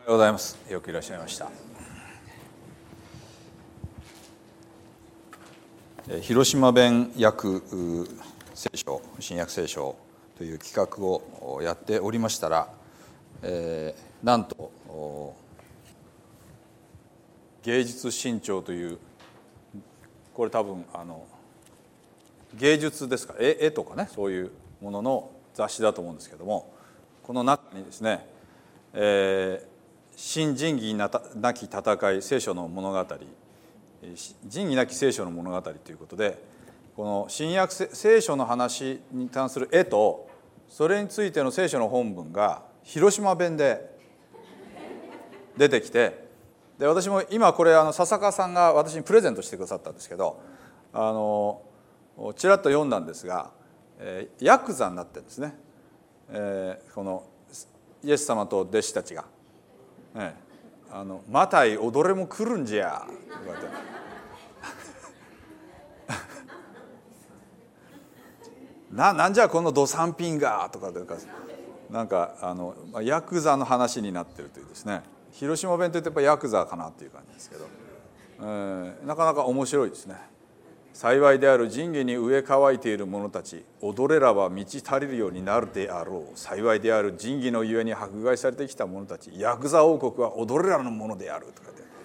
おはようございます。よくいらっしゃいました。広島弁訳聖書、新約聖書という企画をやっておりましたら、なんと芸術新潮という、これ多分芸術ですか、絵とかね、そういうものの雑誌だと思うんですけども、この中にですね、新仁義なき戦い、聖書の物語、仁義なき聖書の物語ということで、この新約聖書の話に関する絵と、それについての聖書の本文が広島弁で出てきて、で私も今これ笹川さんが私にプレゼントしてくださったんですけど、ちらっと読んだんですが、ヤクザになってるんですね。このイエス様と弟子たちが「マタイ踊れも来るんじゃ」とか言ってなんじゃこの土産品がとかなんかヤクザの話になってるというですね。広島弁といってやっぱヤクザかなっていう感じですけど、なかなか面白いですね。幸いである仁義に飢え渇いている者たち、踊れらば満ち足りるようになるであろう。幸いである仁義のゆえに迫害されてきた者たち、ヤクザ王国は踊れらのものであるとか言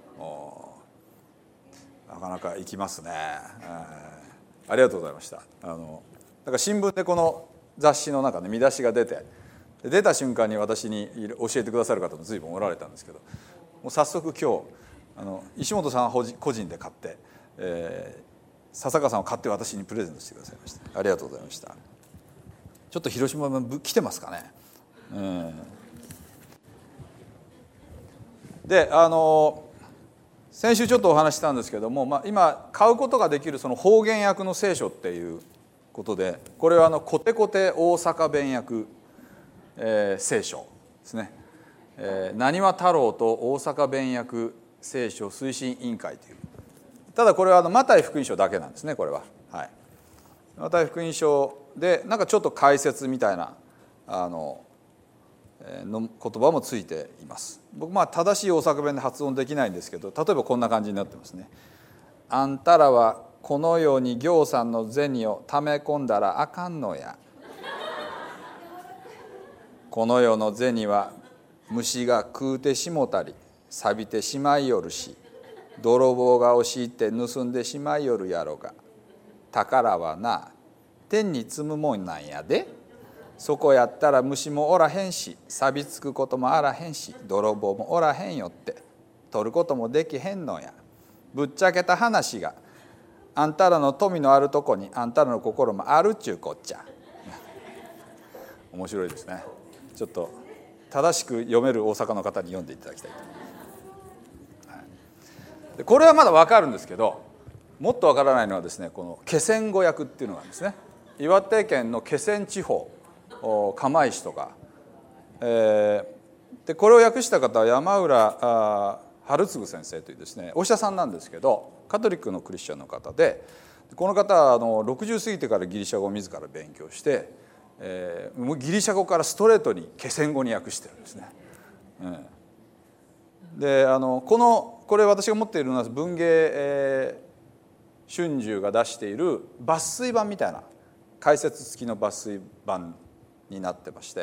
って、なかなかいきますね。ありがとうございました。だから新聞でこの雑誌の中で見出しが出た瞬間に私に教えてくださる方も随分おられたんですけど、もう早速今日石本さんは個人で買って、笹川さんを買って私にプレゼントしてくださいました。ありがとうございました。ちょっと広島弁来てますかね。で先週ちょっとお話したんですけども、今買うことができるその方言訳の聖書っていうことで、これはコテコテ大阪弁訳、聖書ですね。なにわ太郎と大阪弁訳聖書推進委員会という。ただこれはマタイ福音書だけなんですね。これは、マタイ福音書でなんかちょっと解説みたいなの言葉もついています。僕正しい大阪弁で発音できないんですけど、例えばこんな感じになってますね。あんたらはこのようにぎょうさんの銭をため込んだらあかんのや。この世の銭は虫が食うてしもたり錆びてしまいよるし、泥棒が押し入って盗んでしまいよるやろが、宝はな天に積むもんなんやで。そこやったら虫もおらへんし、錆びつくこともあらへんし、泥棒もおらへんよって取ることもできへんのや。ぶっちゃけた話が、あんたらの富のあるとこにあんたらの心もあるっちゅうこっちゃ。面白いですね。ちょっと正しく読める大阪の方に読んでいただきたいと。これはまだ分かるんですけど、もっと分からないのはですね、この気仙語訳っていうのがあるんですね。岩手県の気仙地方、釜石とか、でこれを訳した方は山浦春次先生というですね、お医者さんなんですけど、カトリックのクリスチャンの方で、この方は60過ぎてからギリシャ語を自ら勉強して、ギリシャ語からストレートに気仙語に訳してるんですね。でこれ私が持っているのは文芸、春秋が出している抜粋版みたいな解説付きの抜粋版になってまして、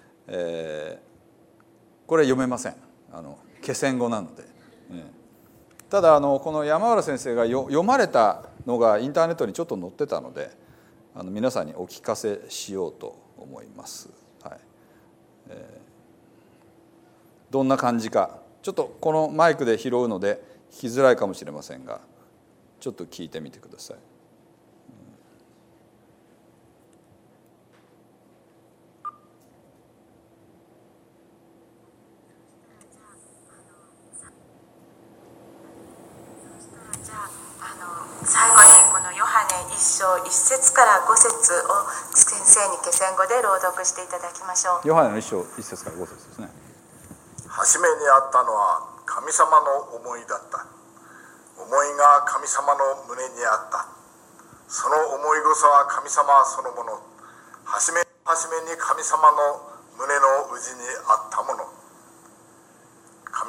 これ読めません。気仙語なので。ただこの山浦先生が読まれたのがインターネットにちょっと載ってたので、皆さんにお聞かせしようと思います。どんな感じか、ちょっとこのマイクで拾うので聞きづらいかもしれませんが、ちょっと聞いてみてください。 最後にこのヨハネ1章1節から5節を先生に気仙語で朗読していただきましょう。 ヨハネの1章1節から5節ですね。 初めにあったのは神様の思いだった。思いが神様の胸にあった。その思いこそは神様そのもの。初めに神様の胸の内にあったもの。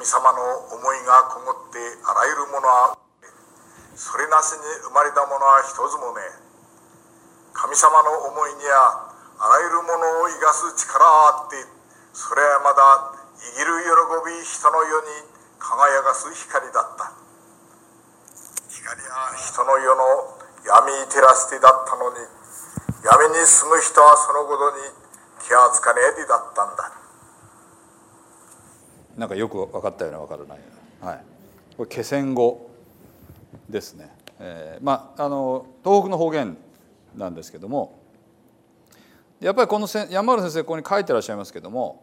様の思いがこもってあらゆるものはそれなしに生まれたものは一つもねえ。神様の思いにはあらゆるものを生かす力があって、それはまだ生きる喜び人の世に輝かす光だった。光は人の世の闇に照らしてだったのに、闇に住む人はそのことに気がつかねえでだったんだ。 なんかよく分かったような分からないような、はい、これ気仙語ですね。東北の方言なんですけども、やっぱりこの山原先生ここに書いてらっしゃいますけども、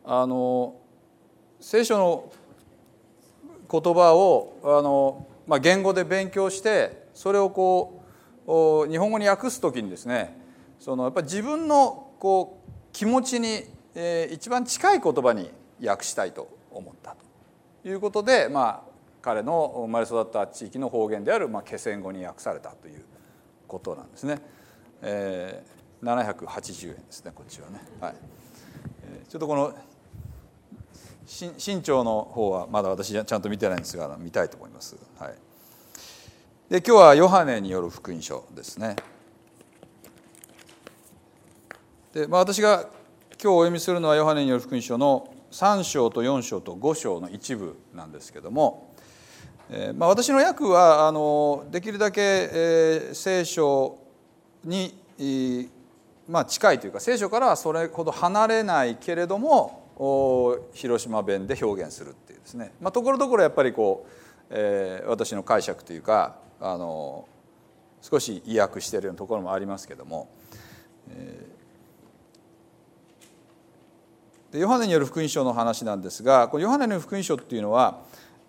聖書の言葉を言語で勉強してそれを日本語に訳すときにですね、やっぱり自分の気持ちに一番近い言葉に訳したいと思ったということで、彼の生まれ育った地域の方言である気仙語に訳されたということなんですね。780円ですね、こっちはね。はい、ちょっとこの新潮の方はまだ私ちゃんと見てないんですが見たいと思います。はい、で今日はヨハネによる福音書ですね。で、私が今日お読みするのはヨハネによる福音書の3章と4章と5章の一部なんですけども、私の訳はできるだけ聖書に近いというか、聖書からはそれほど離れないけれども広島弁で表現するっていうですね、ところどころやっぱり私の解釈というか少し意訳しているようなところもありますけども、でヨハネによる福音書の話なんですが、このヨハネによる福音書っていうのは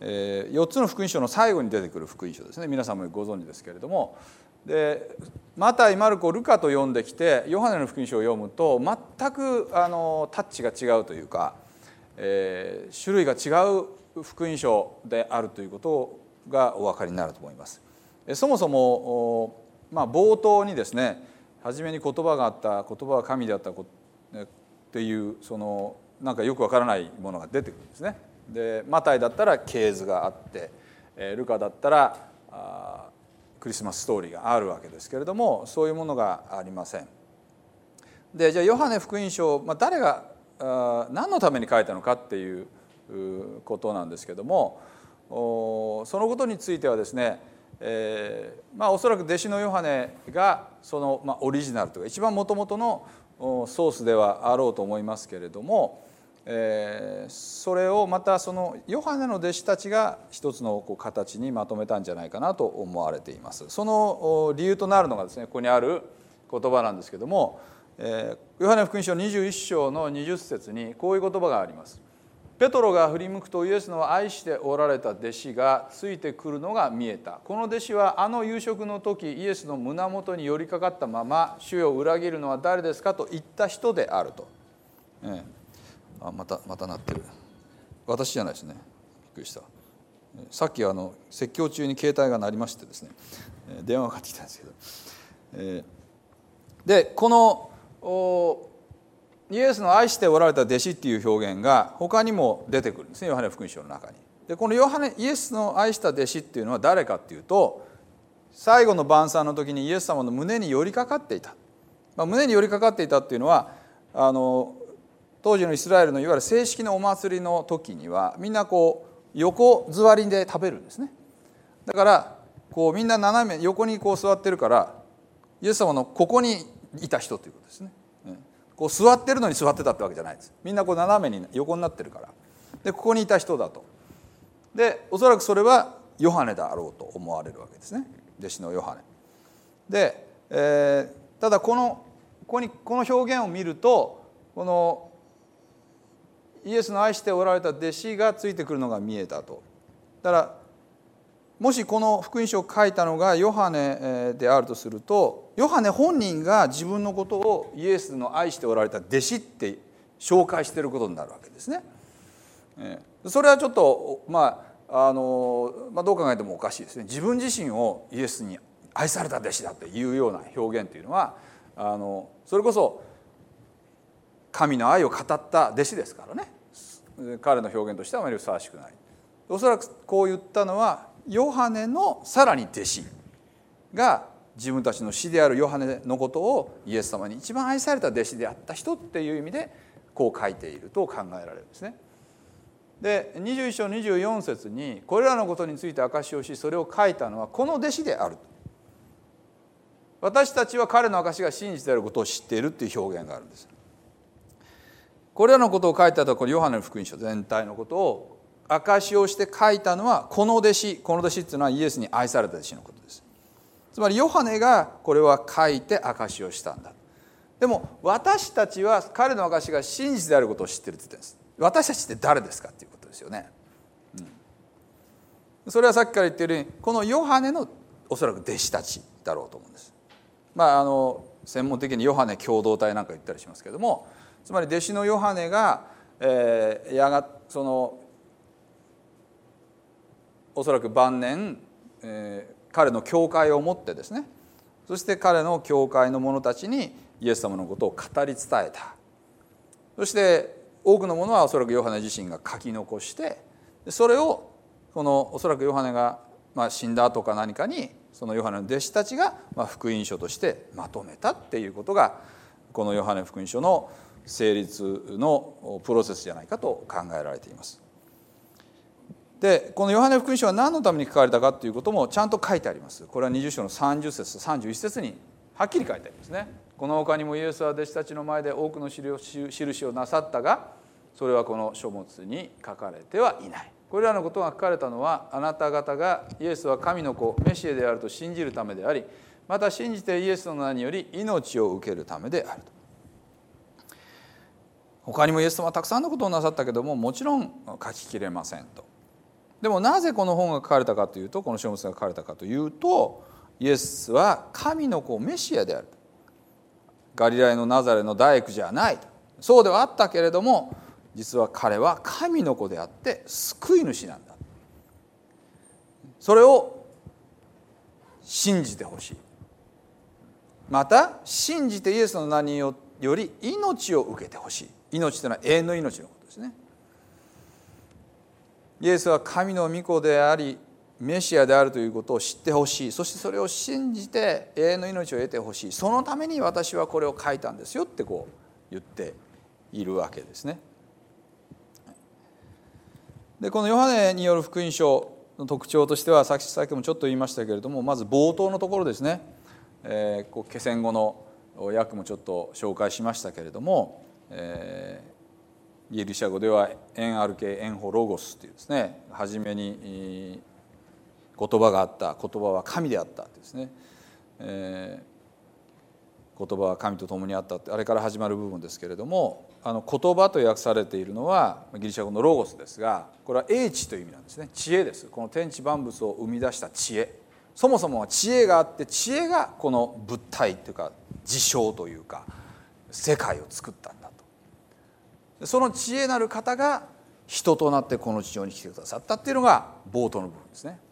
4つの福音書の最後に出てくる福音書ですね。皆さんもご存知ですけれども、でマタイ、マルコ、ルカと読んできてヨハネの福音書を読むと全くタッチが違うというか、種類が違う福音書であるということがお分かりになると思います。そもそも、冒頭にですね、初めに言葉があった、言葉は神であったっていうなんかよくわからないものが出てくるんですね。でマタイだったら系図があって、ルカだったらクリスマスストーリーがあるわけですけれども、そういうものがありません。でじゃあヨハネ福音書、誰が何のために書いたのかっていうことなんですけども、そのことについてはですね、おそらく弟子のヨハネがその、オリジナルというか一番もともとのソースではあろうと思いますけれども、それをまたそのヨハネの弟子たちが一つの形にまとめたんじゃないかなと思われています。その理由となるのがですね、ここにある言葉なんですけども、ヨハネ福音書21章の20節にこういう言葉があります。ペトロが振り向くとイエスの愛しておられた弟子がついてくるのが見えた。この弟子はあの夕食の時イエスの胸元に寄りかかったまま、主よ裏切るのは誰ですかと言った人であると。また鳴ってる。私じゃないですね。びっくりした。さっき説教中に携帯が鳴りましてですね、電話がかかってきたんですけど、でこのイエスの愛しておられた弟子っていう表現が他にも出てくるんですね、ヨハネ福音書の中に。でこのイエスの愛した弟子っていうのは誰かっていうと、最後の晩餐の時にイエス様の胸に寄りかかっていた、胸に寄りかかっていたっていうのは当時のイスラエルのいわゆる正式なお祭りの時にはみんな横座りで食べるんですね。だからみんな斜め横に座ってるから、イエス様のここにいた人ということですね。座ってるのに座ってたってわけじゃないです。みんな斜めに横になってるから。でここにいた人だと。でおそらくそれはヨハネだろうと思われるわけですね、弟子のヨハネで、ただこの表現を見ると、このイエスの愛しておられた弟子がついてくるのが見えたと。だからもしこの福音書を書いたのがヨハネであるとすると、ヨハネ本人が自分のことをイエスの愛しておられた弟子って紹介していることになるわけですね。それはちょっとどう考えてもおかしいですね。自分自身をイエスに愛された弟子だというような表現というのはそれこそ神の愛を語った弟子ですからね。 彼の表現としてはあまりふさわしくない。おそらくこう言ったのはヨハネのさらに弟子が自分たちの師であるヨハネのことをイエス様に一番愛された弟子であった人っていう意味でこう書いていると考えられるんですね。で21章24節にこれらのことについて証しをしそれを書いたのはこの弟子である。私たちは彼の証しが真実であることを知っているっていう表現があるんです。これらのことを書いたとはこれヨハネの福音書全体のことを証しをして書いたのはこの弟子っていうのはイエスに愛された弟子のことです。つまりヨハネがこれは書いて証しをしたんだ。でも私たちは彼の証しが真実であることを知っているって言ってるんです。私たちって誰ですかっていうことですよね。それはさっきから言っているようにこのヨハネのおそらく弟子たちだろうと思うんです。専門的にヨハネ共同体なんか言ったりしますけれども、つまり弟子のヨハネが、おそらく晩年、彼の教会を持ってですね、そして彼の教会の者たちにイエス様のことを語り伝えた。そして多くのものはおそらくヨハネ自身が書き残して、それをおそらくヨハネが死んだ後か何かにそのヨハネの弟子たちが福音書としてまとめたっていうことがこのヨハネ福音書の成立のプロセスじゃないかと考えられています。でこのヨハネ福音書は何のために書かれたかということもちゃんと書いてあります。これは20章の30節31節にはっきり書いてありますね。この他にもイエスは弟子たちの前で多くの印をなさったがそれはこの書物に書かれてはいない。これらのことが書かれたのはあなた方がイエスは神の子メシアであると信じるためであり、また信じてイエスの名により命を受けるためであると。他にもイエス様はたくさんのことをなさったけどももちろん書ききれませんと。でもなぜこの本が書かれたかというと、この書物が書かれたかというと、イエスは神の子メシアである。ガリラヤのナザレの大工じゃない。そうではあったけれども実は彼は神の子であって救い主なんだ。それを信じてほしい。また信じてイエスの名により命を受けてほしい。命というのは永遠の命のことですね。イエスは神の御子でありメシアであるということを知ってほしい。そしてそれを信じて永遠の命を得てほしい。そのために私はこれを書いたんですよってこう言っているわけですね。でこのヨハネによる福音書の特徴としてはさっきもちょっと言いましたけれども、まず冒頭のところですね、気仙語の訳もちょっと紹介しましたけれども、ギリシャ語ではエンアルケエンホロゴスというですね、初めに言葉があった、言葉は神であったですね、言葉は神と共にあったってあれから始まる部分ですけれども、言葉と訳されているのはギリシャ語のロゴスですが、これは英知という意味なんですね。知恵です。この天地万物を生み出した知恵、そもそもは知恵があって、知恵がこの物体というか事象というか世界を作ったんだと。その知恵なる方が人となってこの地上に来てくださったっていうのが冒頭の部分ですね。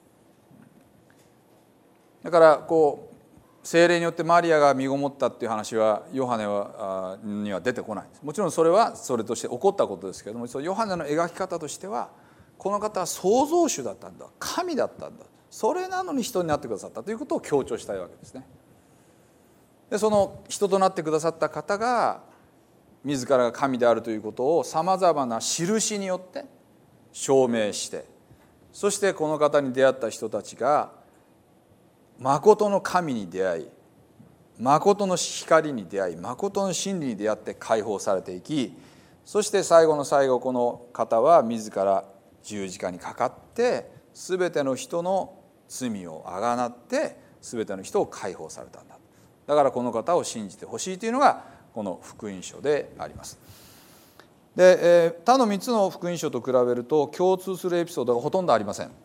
だからこう聖霊によってマリアが身ごもったっていう話はヨハネには出てこないんです。もちろんそれはそれとして起こったことですけれども、ヨハネの描き方としてはこの方は創造主だったんだ、神だったんだ、それなのに人になってくださったということを強調したいわけですね。でその人となってくださった方が自らが神であるということをさまざまな印によって証明して、そしてこの方に出会った人たちが誠の神に出会い、誠の光に出会い、誠の真理に出会って解放されていき、そして最後の最後、この方は自ら十字架にかかって全ての人の罪をあがなって全ての人を解放されたんだ。だからこの方を信じてほしいというのがこの福音書であります。で、他の3つの福音書と比べると共通するエピソードがほとんどありません。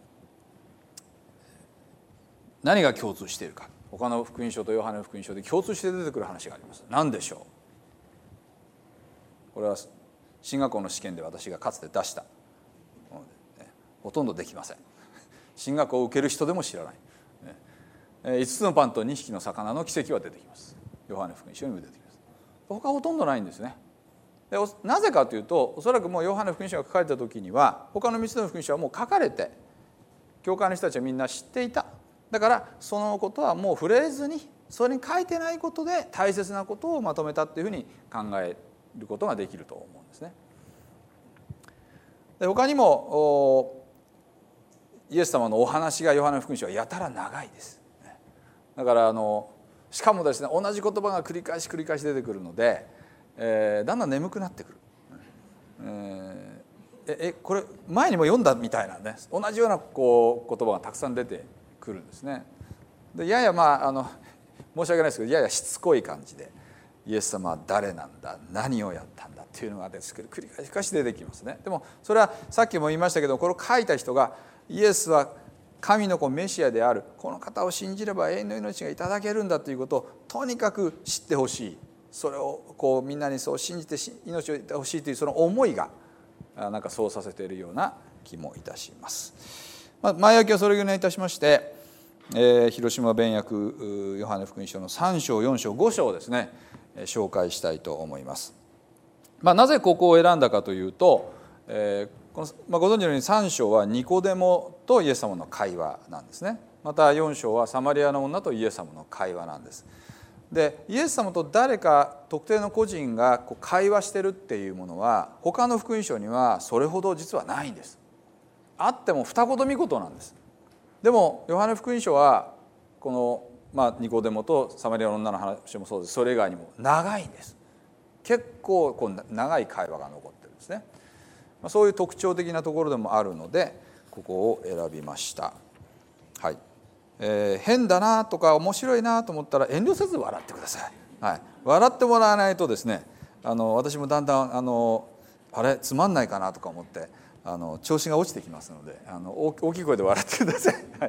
何が共通しているか、他の福音書とヨハネの福音書で共通して出てくる話があります。何でしょう。これは進学校の試験で私がかつて出したもので、ね、ほとんどできません。進学校を受ける人でも知らない、5つのパンと2匹の魚の奇跡は出てきます。ヨハネ福音書にも出てきます。他はほとんどないんですね。 でなぜかというと、おそらくもうヨハネ福音書が書かれた時には他の3つの福音書はもう書かれて教会の人たちはみんな知っていた。だからそのことはもう触れずに、それに書いてないことで大切なことをまとめたっていうふうに考えることができると思うんですね。で他にもイエス様のお話がヨハネ福音書はやたら長いです。だからしかもですね、同じ言葉が繰り返し出てくるので、だんだん眠くなってくる。これ前にも読んだみたいなね、同じような言葉がたくさん出てくるんですね。でやや申し訳ないですけど、ややしつこい感じで、イエス様は誰なんだ、何をやったんだっていうのがですけど繰り返し出てきますね。でもそれはさっきも言いましたけど、これを書いた人がイエスは神の子メシアである、この方を信じれば永遠の命がいただけるんだということをとにかく知ってほしい、それをみんなにそう信じて命をいてほしいというその思いがなんかそうさせているような気もいたします。前置きはそれぐらいいたしまして、広島弁訳ヨハネ福音書の3章4章5章をですね紹介したいと思います。なぜここを選んだかというと、ご存知のように3章はニコデモとイエス様の会話なんですね。また4章はサマリアの女とイエス様の会話なんです。でイエス様と誰か特定の個人が会話してるっていうものは他の福音書にはそれほど実はないんです。あっても二言三言なんです。でもヨハネ福音書はこの、ニコデモとサマリアの女の話もそうです。それ以外にも長いんです。結構長い会話が残ってるんですね。そういう特徴的なところでもあるのでここを選びました。はい。変だなとか面白いなと思ったら遠慮せず笑ってください。はい、笑ってもらわないとですね、私もだんだんあれつまんないかなとか思って調子が落ちてきますので大きい声で笑ってください。はい、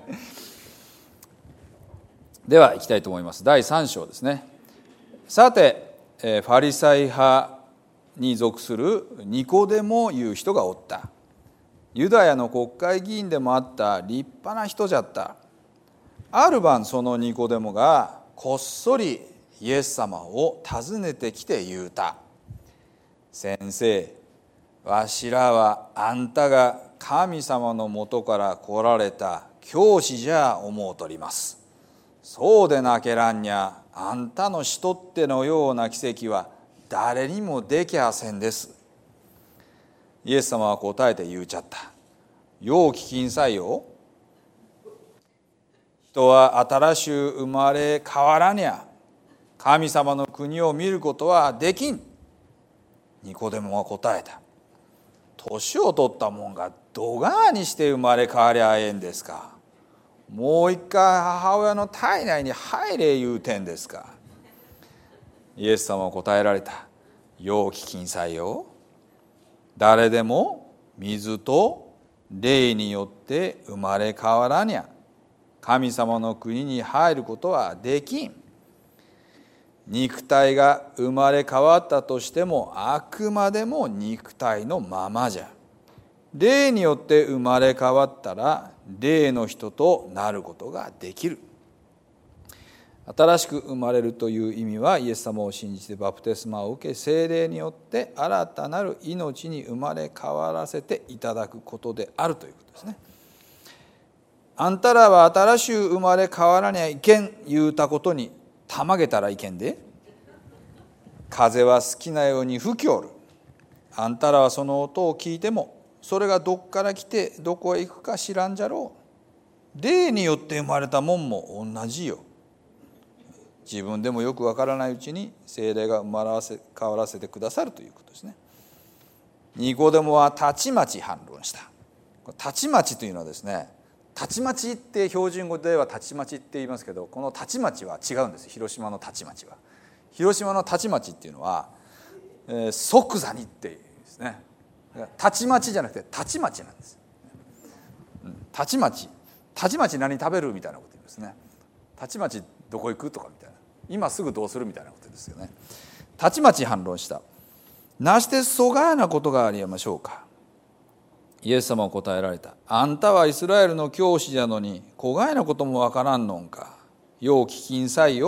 では行きたいと思います。第3章ですね。さてファリサイ派に属するニコデモいう人がおった。ユダヤの国会議員でもあった立派な人じゃった。ある晩そのニコデモがこっそりイエス様を訪ねてきて言うた。先生、わしらはあんたが神様のもとから来られた教師じゃ思うとります。そうでなけらんにゃ、あんたのしとってのような奇跡は誰にもできゃせんです。イエス様は答えて言うちゃった。よう聞きんさいよ。人は新しゅう生まれ変わらにゃ神様の国を見ることはできん。ニコデモは答えた。年を取ったもんがどがにして生まれ変わりゃええんですか。もう一回母親の体内に入れ言うてんですか。イエス様は答えられた。よう聞きんさいよ。誰でも水と霊によって生まれ変わらにゃ神様の国に入ることはできん。肉体が生まれ変わったとしてもあくまでも肉体のままじゃ。霊によって生まれ変わったら霊の人となることができる。新しく生まれるという意味はイエス様を信じてバプテスマを受け聖霊によって新たなる命に生まれ変わらせていただくことであるということですね。あんたらは新しゅう生まれ変わらにゃいけん言うたことにたまげたらいけんで。風は好きなように吹きおる。あんたらはその音を聞いてもそれがどっから来てどこへ行くか知らんじゃろう。霊によって生まれたもんも同じよ。自分でもよくわからないうちに聖霊が変わらせてくださるということですね。ニコデモはたちまち反論した。たちまちというのはですね、たちまちって標準語ではたちまちって言いますけど、このたちまちは違うんです。広島のたちまちは。広島のたちまちっていうのは、即座にっていうですね。たちまちじゃなくてたちまちなんです。たちまち何食べるみたいなこと言うんですね。たちまちどこ行くとかみたいな、今すぐどうするみたいなことですよね。たちまち反論した。なしてそがやなことがありましょうか。イエス様は答えられた。あんたはイスラエルの教師じゃのにこがやなこともわからんのんか。よう聞きんさいよ。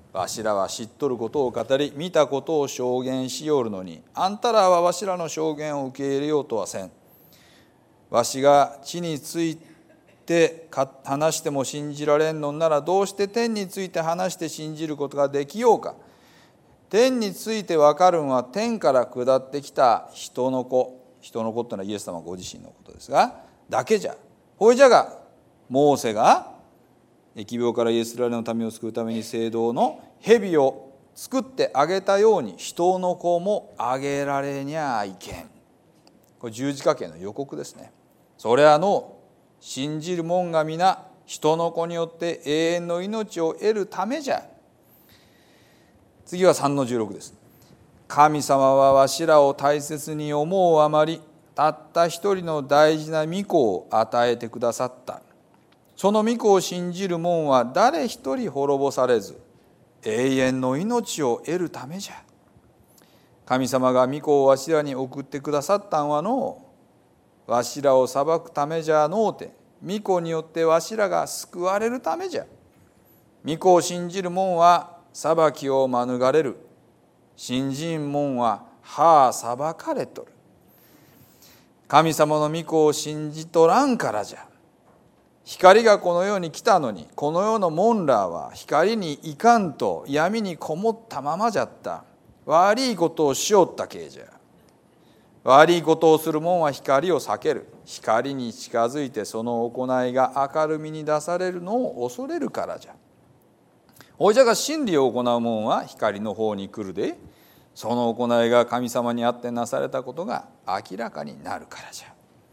わしらは知っとることを語り、見たことを証言しよるのに、あんたらはわしらの証言を受け入れようとはせん。わしが地について話しても信じられんのなら、どうして天について話して信じることができようか。天について分かるんは、天から下ってきた人の子、人の子というのはイエス様ご自身のことですが、だけじゃ。ほいじゃが、モーセが疫病からイスラエルの民を救うために聖堂の蛇を作ってあげたように、人の子もあげられにゃいけん。これ十字架刑の予告ですね。それ信じる者が皆人の子によって永遠の命を得るためじゃ。次は3の16です。神様はわしらを大切に思うあまり、たった一人の大事な御子を与えてくださった。その御子を信じる者は誰一人滅ぼされず、永遠の命を得るためじゃ。神様が御子をわしらに送ってくださったんはわしらを裁くためじゃのうて、御子によってわしらが救われるためじゃ。御子を信じる者は裁きを免れる。信心者は裁かれとる。神様の御子を信じとらんからじゃ。光がこの世に来たのに、この世の門らは光にいかんと闇にこもったままじゃった。悪いことをしよったけじゃ。悪いことをする者は光を避ける。光に近づいてその行いが明るみに出されるのを恐れるからじゃ。おいじゃが真理を行う者は光の方に来るで、その行いが神様にあってなされたことが明らかになるからじゃ。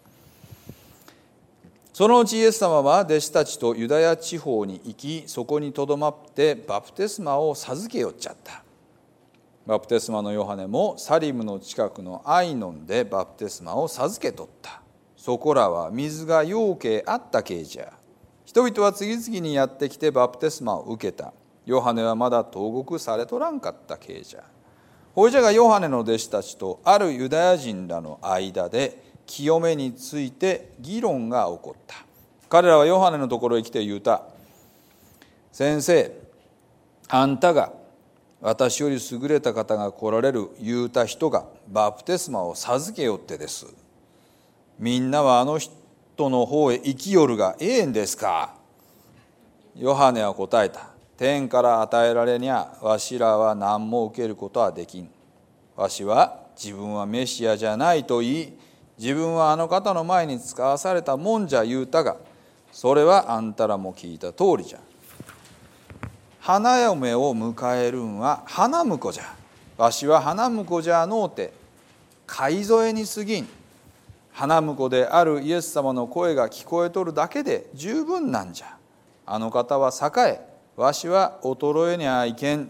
そのうちイエス様は弟子たちとユダヤ地方に行き、そこにとどまってバプテスマを授けよっちゃった。バプテスマのヨハネもサリムの近くのアイノンでバプテスマを授けとった。そこらは水がようけあったけじゃ。人々は次々にやってきてバプテスマを受けた。ヨハネはまだ投獄されとらんかったけじゃ。ほいじゃがヨハネの弟子たちとあるユダヤ人らの間で清めについて議論が起こった。彼らはヨハネのところへ来て言うた。先生、あんたが私より優れた方が来られる言うた人がバプテスマを授けよってです。みんなはあの人の方へ生きよるがええんですか。ヨハネは答えた。天から与えられにゃわしらは何も受けることはできん。わしは自分はメシアじゃないと言い、自分はあの方の前に使わされたもんじゃ言うたが、それはあんたらも聞いた通りじゃ。花嫁を迎えるんは花婿じゃ。わしは花婿じゃのうて買い添えに過ぎん。花婿であるイエス様の声が聞こえとるだけで十分なんじゃ。あの方は栄え、わしは衰えにゃいけん。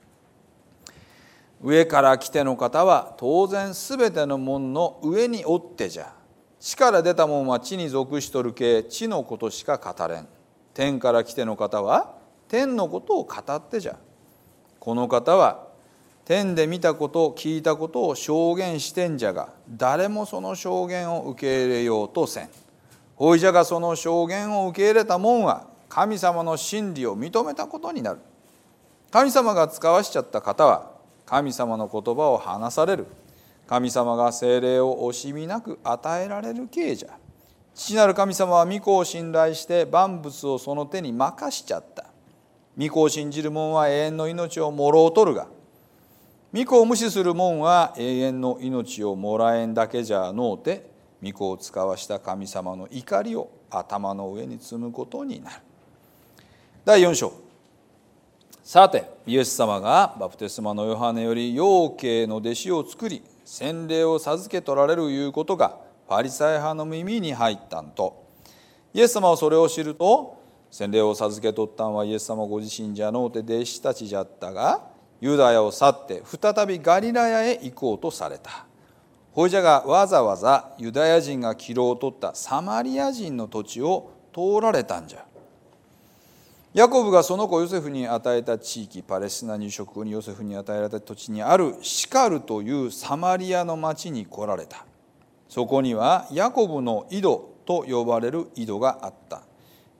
上から来ての方は当然すべてのもんの上におってじゃ。地から出たもんは地に属しとるけ、地のことしか語れん。天から来ての方は天のことを語ってじゃ。この方は天で見たこと聞いたことを証言してんじゃが、誰もその証言を受け入れようとせん。ほいじゃがその証言を受け入れたもんは神様の真理を認めたことになる。神様が使わしちゃった方は神様の言葉を話される。神様が聖霊を惜しみなく与えられる刑じゃ。父なる神様は御子を信頼して万物をその手に任しちゃった。御子を信じる者は永遠の命をもろうとるが、御子を無視する者は永遠の命をもらえんだけじゃのうて、御子を使わした神様の怒りを頭の上に積むことになる。第4章。さてイエス様がバプテスマのヨハネより養鶏の弟子を作り洗礼を授け取られるいうことがファリサイ派の耳に入ったんと、イエス様はそれを知ると、洗礼を授け取ったんはイエス様ご自身じゃのうて弟子たちじゃったが、ユダヤを去って再びガリラヤへ行こうとされた。ほいじゃがわざわざユダヤ人が岐路を取ったサマリア人の土地を通られたんじゃ。ヤコブがその子ヨセフに与えた地域、パレスチナ入植後にヨセフに与えられた土地にあるシカルというサマリアの町に来られた。そこにはヤコブの井戸と呼ばれる井戸があった。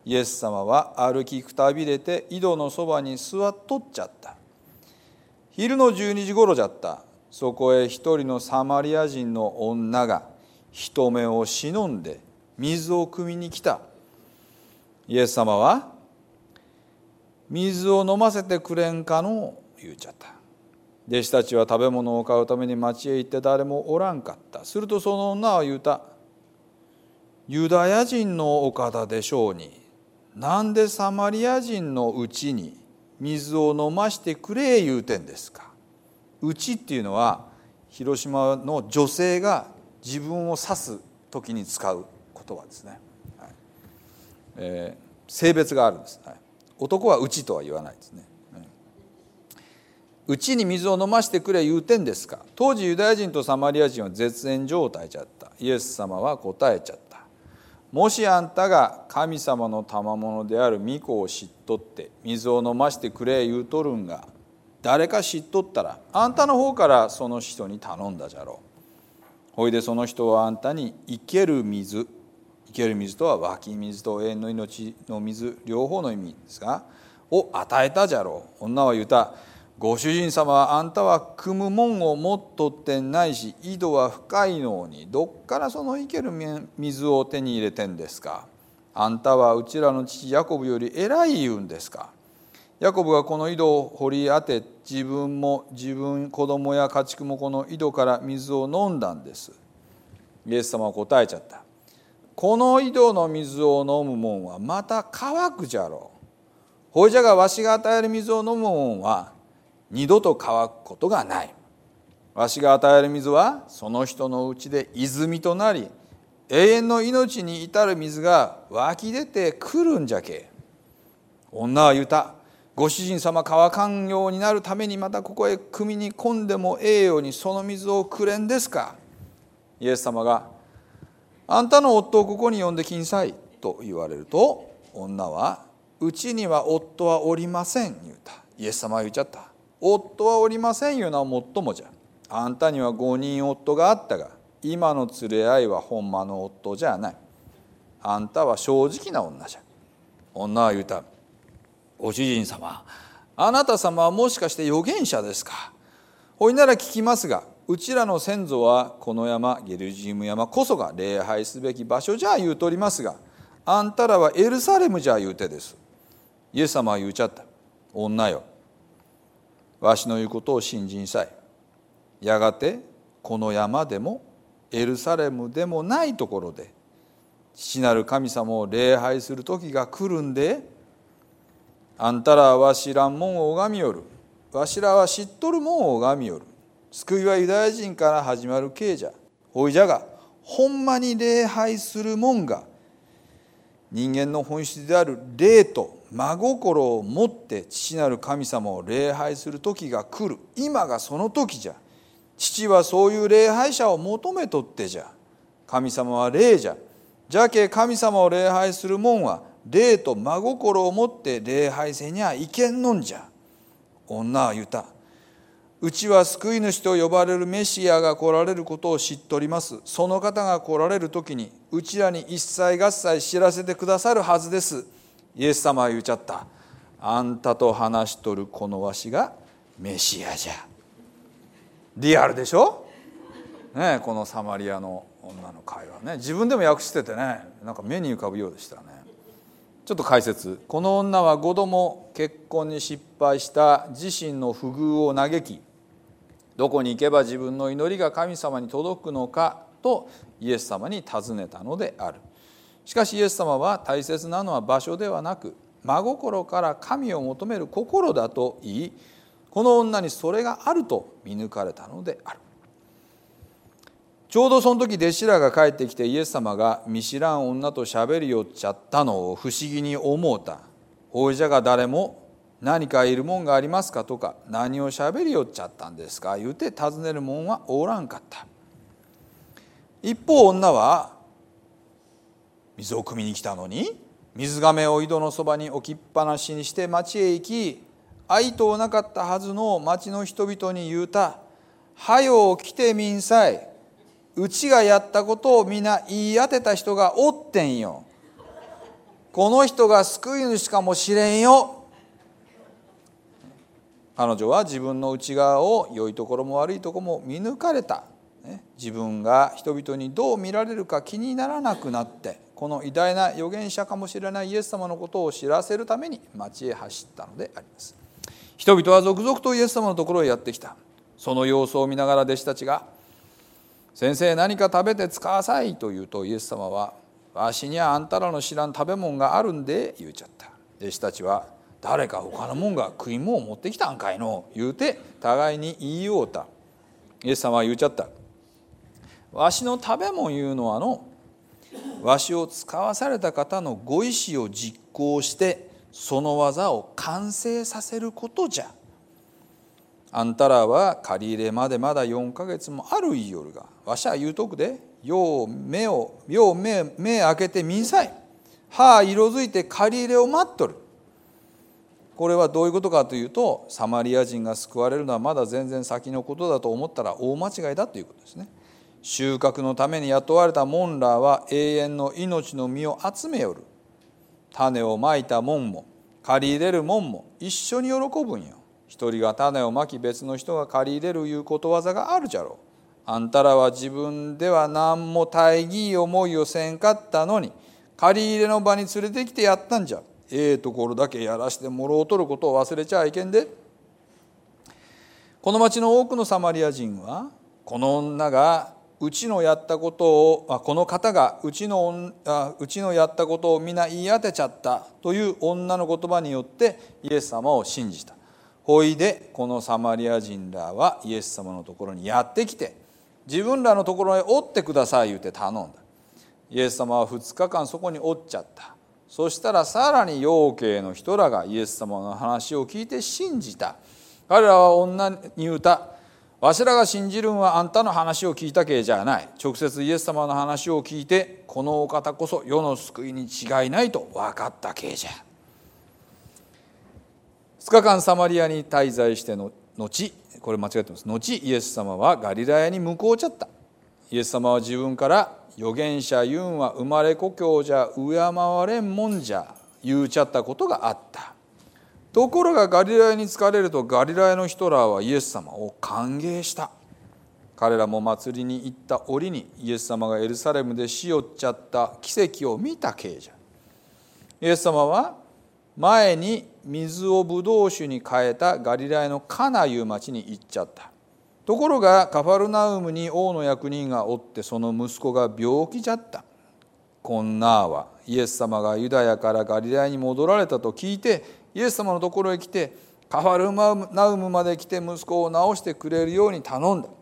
イエス様は歩きくたびれて井戸のそばに座っとっちゃった。昼の12時ごろじゃった。そこへ一人のサマリア人の女が人目を忍んで水を汲みに来た。イエス様は、水を飲ませてくれんかの言うちゃった。弟子たちは食べ物を買うために町へ行って誰もおらんかった。するとその女は言うた。ユダヤ人のお方でしょうに、なんでサマリア人のうちに水を飲ましてくれ言うてんですか。うちっていうのは広島の女性が自分を指す時に使う言葉ですね。性別があるんです。男はうちとは言わないですね。うちに水を飲ましてくれ言うてんですか。当時ユダヤ人とサマリア人は絶縁状態じゃった。イエス様は答えちゃった。もしあんたが神様の賜物である御子を知っとって水を飲ましてくれ言うとるんが誰か知っとったらあんたの方からその人に頼んだじゃろう。ほいでその人はあんたに生ける水とは湧き水と永遠の命の水両方の意味ですがを与えたじゃろう。女は言うた。ご主人様はあんたは汲むもんを持っとってんないし井戸は深いのにどっからその生ける水を手に入れてんですか。あんたはうちらの父ヤコブより偉い言うんですか。ヤコブがこの井戸を掘り当て自分子供や家畜もこの井戸から水を飲んだんです。イエス様は答えちゃった。この井戸の水を飲むもんはまた乾くじゃろう。ほいじゃがわしが与える水を飲むもんは二度と乾くことがない。わしが与える水はその人のうちで泉となり永遠の命に至る水が湧き出てくるんじゃけ。女は言うた。ご主人様乾かんようになるためにまたここへ汲みに込んでもええようにその水をくれんですか。イエス様があんたの夫をここに呼んできんさいと言われると女はうちには夫はおりません言うた。イエス様は言っちゃった。夫はおりませんいうのはもっともじゃ。あんたには5人夫があったが今の連れ合いはほんまの夫じゃない。あんたは正直な女じゃ。女は言うた。ご主人様、あなた様はもしかして預言者ですか。ほいなら聞きますがうちらの先祖はこの山ゲルジム山こそが礼拝すべき場所じゃ言うとりますがあんたらはエルサレムじゃ言うてです。イエス様は言うちゃった。女よ、わしの言うことを信じんさい。やがてこの山でもエルサレムでもないところで父なる神様を礼拝する時が来るんで、あんたらはわしらんもんを拝みよる。わしらは知っとるもんを拝みよる。救いはユダヤ人から始まる刑じゃ。ほいじゃがほんまに礼拝するもんが人間の本質である霊と真心を持って父なる神様を礼拝する時が来る。今がその時じゃ。父はそういう礼拝者を求めとってじゃ。神様は霊じゃ。じゃけ神様を礼拝するもんは霊と真心を持って礼拝せにゃいけんのんじゃ。女は言うた。うちは救い主と呼ばれるメシアが来られることを知っております。その方が来られる時にうちらに一切合切知らせてくださるはずです。イエス様は言うちゃった。あんたと話しとるこのわしがメシアじゃ。リアルでしょ、ね、このサマリアの女の会話ね。自分でも訳しててね、なんか目に浮かぶようでしたね。ちょっと解説。この女は5度も結婚に失敗した自身の不遇を嘆き、どこに行けば自分の祈りが神様に届くのかとイエス様に尋ねたのである。しかしイエス様は大切なのは場所ではなく真心から神を求める心だと言い、この女にそれがあると見抜かれたのである。ちょうどその時弟子らが帰ってきてイエス様が見知らん女としゃべりよっちゃったのを不思議に思うた。ほいじゃが誰も何かいるもんがありますかとか何をしゃべりよっちゃったんですか言うて尋ねるもんはおらんかった。一方女は水を汲みに来たのに水がめを井戸のそばに置きっぱなしにして町へ行き、愛となかったはずの町の人々に言うた。はよ来てみんさい。うちがやったことをみんな言い当てた人がおってんよ。 この人が救い主かもしれんよ。彼女は自分の内側を良いところも悪いところも見抜かれた。自分が人々にどう見られるか気にならなくなって、この偉大な預言者かもしれないイエス様のことを知らせるために町へ走ったのであります。人々は続々とイエス様のところへやってきた。その様子を見ながら弟子たちが、先生何か食べて使わさいと言うと、イエス様は、わしにはあんたらの知らん食べ物があるんで言うちゃった。弟子たちは、誰か他のもんが食い物を持ってきたんかいの言うて互いに言い合うた。イエス様は言うちゃった。わしの食べ物いうのはわしを使わされた方のご意志を実行してその技を完成させることじゃ。あんたらは借り入れまでまだ4ヶ月もある言いよるが、わしは言うとくで、よう目開けてみんさい。歯色づいて借り入れを待っとる。これはどういうことかというと、サマリア人が救われるのはまだ全然先のことだと思ったら大間違いだということですね。収穫のために雇われた門らは永遠の命の実を集めよる。種をまいた門も借り入れる門も一緒に喜ぶんよ。一人が種をまき別の人が借り入れるいうことわざがあるじゃろう。あんたらは自分では何も大義思いをせんかったのに借り入れの場に連れてきてやったんじゃ。ところだけやらしてもろうとることを忘れちゃいけんで。この町の多くのサマリア人はこの女がうちのやったことをこの方がうちのやったことを皆言い当てちゃったという女の言葉によってイエス様を信じた。ほいでこのサマリア人らはイエス様のところにやってきて、自分らのところへおってください言うて頼んだ。イエス様は2日間そこにおっちゃった。そしたらさらに養鶏の人らがイエス様の話を聞いて信じた。彼らは女に言うた。わしらが信じるんはあんたの話を聞いたけじゃない。直接イエス様の話を聞いて、このお方こそ世の救いに違いないと分かったけじゃ。2日間サマリアに滞在しての後、これ間違ってます。後イエス様はガリラヤに向こうちゃった。イエス様は自分から預言者言うんは生まれ故郷じゃ敬われんもんじゃ言うちゃったことがあった。ところがガリラヤに着かれるとガリラヤの人らはイエス様を歓迎した。彼らも祭りに行った折にイエス様がエルサレムでしよっちゃった奇跡を見たけじゃ。イエス様は前に水をブドウ酒に変えたガリラヤのカナいう町に行っちゃった。ところがカファルナウムに王の役人がおって、その息子が病気じゃった。こんなはイエス様がユダヤからガリラヤに戻られたと聞いて、イエス様のところへ来てカファルナウムまで来て息子を治してくれるように頼んだ。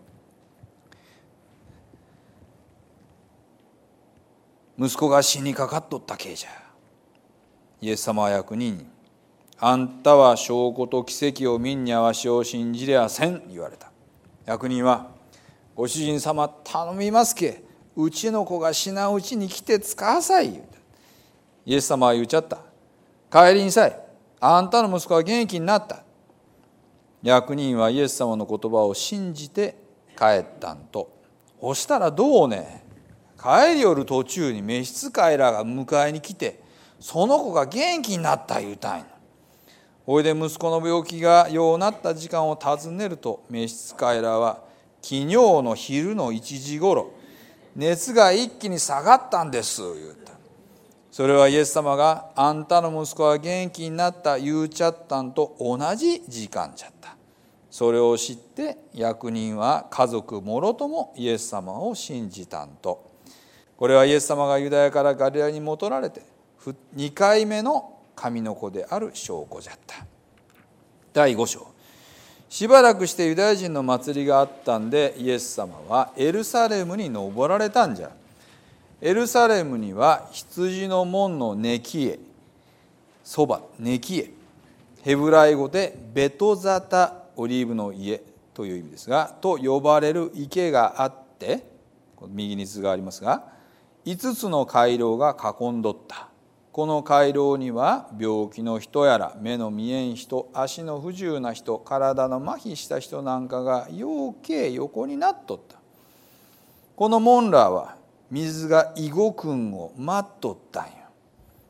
息子が死にかかっとったけじゃ。イエス様は役人に、あんたは証拠と奇跡を見んにゃわしを信じりゃせん言われた。役人は、ご主人様頼みますけ、うちの子が死なうちに来て使わさい言うた。イエス様は言っちゃった。帰りんさい。あんたの息子は元気になった。役人はイエス様の言葉を信じて帰ったんと。そしたらどうね、帰りよる途中に召使いらが迎えに来て、その子が元気になった言うたんや。ほいで息子の病気がようなった時間を尋ねると、召使いらは昨日の昼の1時ごろ熱が一気に下がったんです言うた。それはイエス様があんたの息子は元気になった言うちゃったんと同じ時間じゃった。それを知って役人は家族もろともイエス様を信じたんと。これはイエス様がユダヤからガリラヤに戻られて2回目の神の子である証拠じゃった。第5章。しばらくしてユダヤ人の祭りがあったんで、イエス様はエルサレムに登られたんじゃ。エルサレムには羊の門のネキエ、そば、ネキエ、ヘブライ語でベトザタオリーブの家という意味ですが、と呼ばれる池があって、右に図がありますが、5つの回廊が囲んどった。この回廊には病気の人やら目の見えん人、足の不自由な人、体の麻痺した人なんかがようけ横になっとった。この門らは水が動くんを待っとったんや。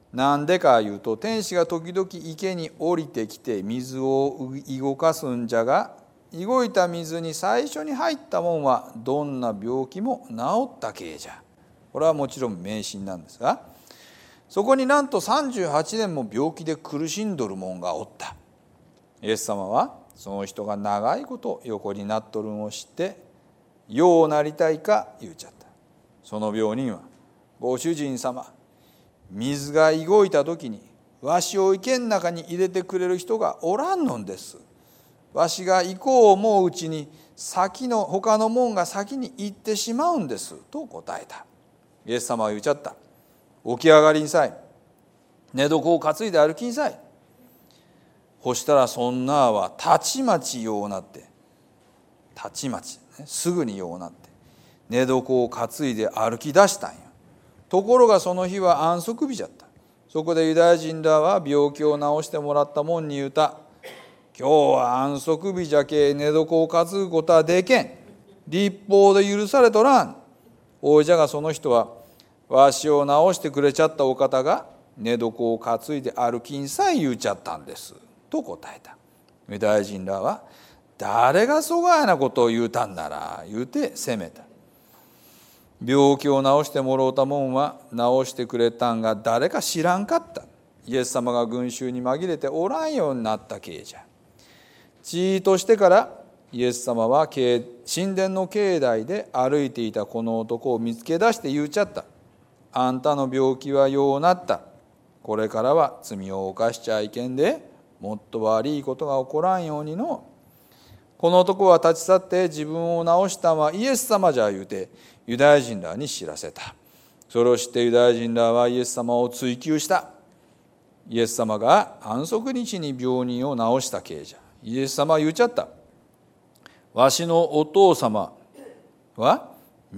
なんでかいうと、天使が時々池に降りてきて水を動かすんじゃが、動いた水に最初に入ったもんはどんな病気も治ったけじゃ。これはもちろん迷信なんですが、そこになんと38年も病気で苦しんどるもんがおった。イエス様はその人が長いこと横になっとるんを知って、ようなりたいか言うちゃった。その病人は、ご主人様、水が動いた時にわしを池の中に入れてくれる人がおらんのんです。わしが行こう思ううちに他のもんが先に行ってしまうんですと答えた。イエス様は言うちゃった。起き上がりんさい。寝床を担いで歩きんさい。ほしたらそんなはたちまちようなって、たちまち、すぐにようなって寝床を担いで歩き出したんや。ところがその日は安息日じゃった。そこでユダヤ人らは病気を治してもらったもんに言うた。今日は安息日じゃけ寝床を担ぐことはでけん。律法で許されとらん。おいじゃがその人は、わしを治してくれちゃったお方が寝床を担いで歩きんさい言うちゃったんですと答えた。ユダヤ人らは、誰がそがやなことを言うたんなら言うて責めた。病気を治してもろうたもんは治してくれたんが誰か知らんかった。イエス様が群衆に紛れておらんようになったけいじゃ。ちーっとしてからイエス様は神殿の境内で歩いていたこの男を見つけ出して言うちゃった。あんたの病気はようなった。これからは罪を犯しちゃいけんで、もっと悪いことが起こらんようにの。この男は立ち去って自分を治したんはイエス様じゃ言うてユダヤ人らに知らせた。それを知ってユダヤ人らはイエス様を追及した。イエス様が安息日に病人を治したけいじゃ。イエス様は言うちゃった。わしのお父様は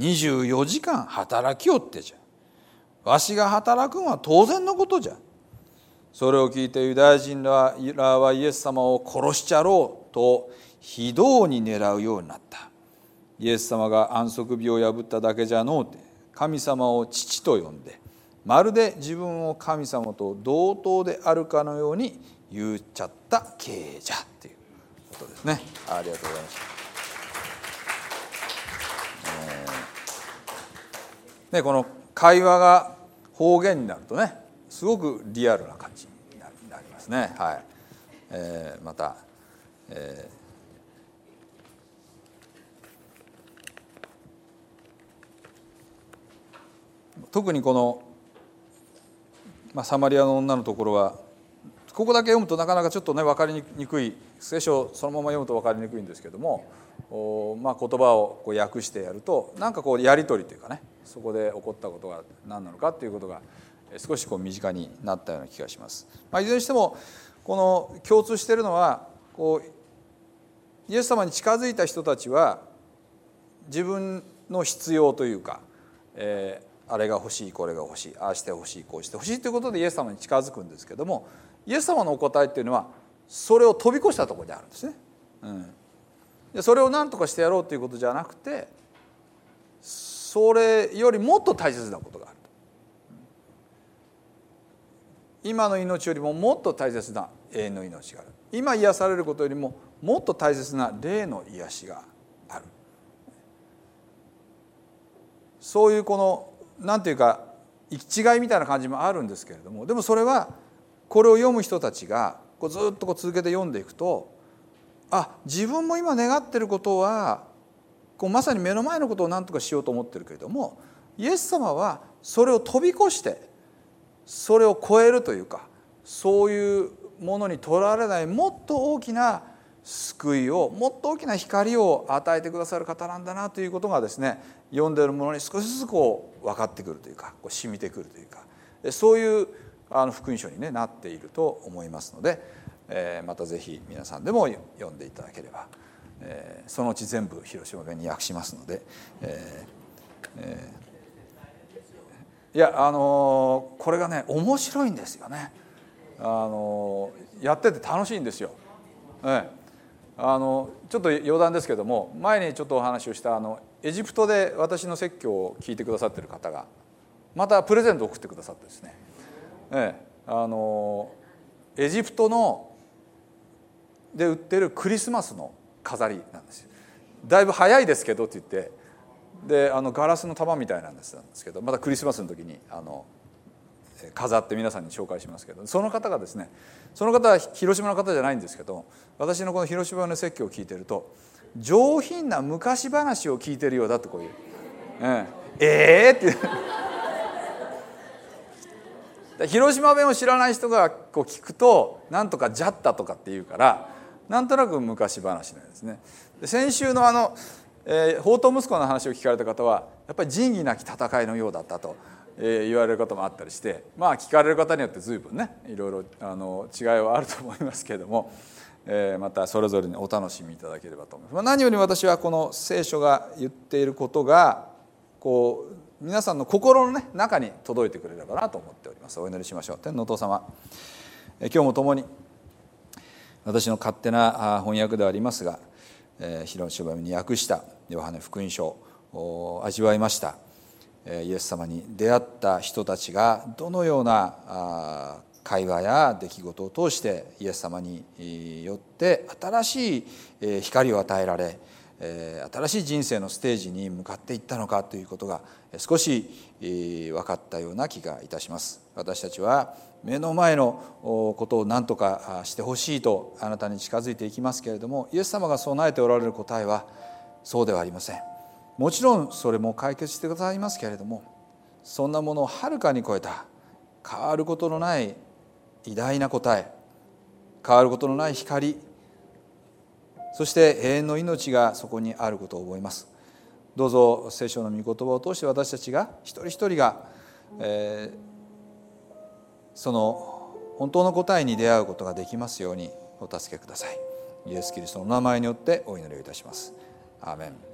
24時間働きよってじゃ。わしが働くのは当然のことじゃ。それを聞いてユダヤ人らはイエス様を殺しちゃろうと非道に狙うようになった。イエス様が安息日を破っただけじゃのうて、神様を父と呼んで、まるで自分を神様と同等であるかのように言っちゃった経営じゃということですね。ありがとうございます。この会話が方言になるとね、すごくリアルな感じになりますね。はい。また、特にこの、サマリアの女のところはここだけ読むとなかなかちょっとね分かりにくい、聖書をそのまま読むと分かりにくいんですけども、言葉をこう訳してやるとなんかこうやり取りというかね、そこで起こったことが何なのかということが少しこう身近になったような気がします。いずれにしてもこの共通しているのは、こうイエス様に近づいた人たちは自分の必要というか、あれが欲しい、これが欲しい、ああして欲しい、こうして欲しいということでイエス様に近づくんですけども、イエス様のお答えっていうのはそれを飛び越したところにあるんですね。でそれを何とかしてやろうということじゃなくて、それよりもっと大切なことがある。今の命よりももっと大切な永遠の命がある。今癒されることよりももっと大切な霊の癒しがある。そういうこのなんていうか行き違いみたいな感じもあるんですけれども、でもそれはこれを読む人たちがこうずっとこう続けて読んでいくと、自分も今願っていることはこうまさに目の前のことを何とかしようと思ってるけれども、イエス様はそれを飛び越してそれを超えるというか、そういうものにとらわれないもっと大きな救いを、もっと大きな光を与えてくださる方なんだなということがですね、読んでいるものに少しずつこう分かってくるというか、こう染みてくるというか、そういう福音書に、なっていると思いますので、またぜひ皆さんでも読んでいただければ、そのうち全部広島弁に訳しますので、いやこれがね面白いんですよね。やってて楽しいんですよ。ちょっと余談ですけども、前にちょっとお話をしたエジプトで私の説教を聞いてくださっている方がまたプレゼントを送ってくださってですね、 エジプトで売ってるクリスマスの飾りなんですよ。だいぶ早いですけどって言って、でガラスの玉みたいなんですけど、またクリスマスの時に飾って皆さんに紹介しますけど、その方がですね、その方は広島の方じゃないんですけど、私のこの広島の説教を聞いてると上品な昔話を聞いてるようだとこういうって広島弁を知らない人がこう聞くとなんとかじゃったとかって言うから、なんとなく昔話なんですね。で先週の放蕩息子の話を聞かれた方はやっぱり仁義なき戦いのようだったと言われることもあったりして、まあ聞かれる方によって随分ねいろいろ違いはあると思いますけれども、またそれぞれにお楽しみいただければと思います。何より私はこの聖書が言っていることがこう皆さんの心の、中に届いてくれればなと思っております。お祈りしましょう。天のお父様、今日も共に私の勝手な翻訳ではありますが、広島に訳したヨハネ福音書を味わいました。イエス様に出会った人たちがどのような会話や出来事を通してイエス様によって新しい光を与えられ、新しい人生のステージに向かっていったのかということが少し分かったような気がいたします。私たちは目の前のことを何とかしてほしいとあなたに近づいていきますけれども、イエス様が備えておられる答えはそうではありません。もちろんそれも解決してくださいますけれども、そんなものをはるかに超えた変わることのない偉大な答え、変わることのない光、そして永遠の命がそこにあることを覚えます。どうぞ聖書の御言葉を通して私たちが一人一人が、その本当の答えに出会うことができますようにお助けください。イエス・キリストの名前によってお祈りをいたします。アーメン。